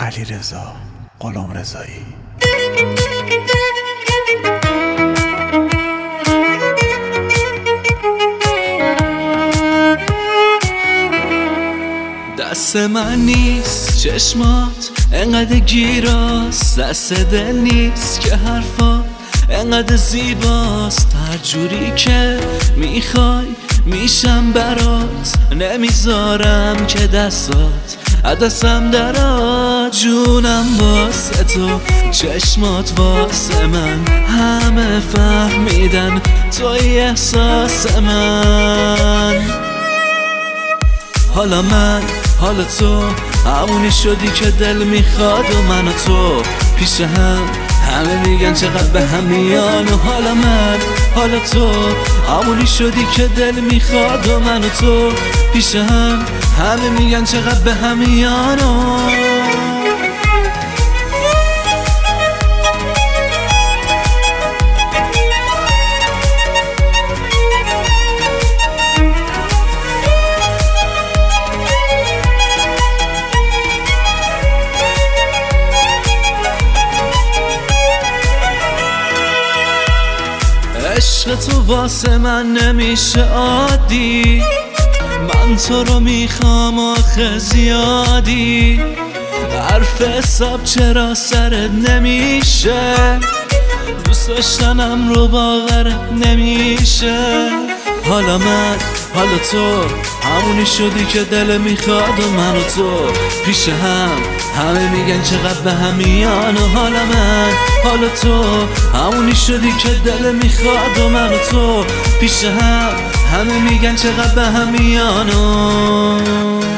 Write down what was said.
علیرضا غلامرضایی. دست من نیست چشمات انقدر گیراست، دست دل نیست که حرفات انقدر زیباست. هر جوری که میخوای میشم برات، نمیذارم که دستات دستم درات. جونم واسه تو، چشمات واسه من، همه فهمیدن توی احساس من. حالا من، حالا تو، همونی شدی که دل میخواد و من و تو پیش هم، همه میگن چقدر به هم میان. و حالا من، حالا تو، همونی شدی که دل میخواد و من و تو پیش هم، همه میگن چقدر به هم میان. عشق تو واسه من نمیشه عادی، من تو رو میخوام آخه زیادی. حرف حساب چرا سرت نمیشه، دوست داشتنم رو باورت نمیشه. حالا من، حالا تو، همونی شدی که دل میخواد و من و تو پیش هم، همه میگن چقدر به هم میان. و حالا من، حالا تو، همونی شدی که دل میخواد و من و تو پیش هم، همه میگن چقدر به هم میان.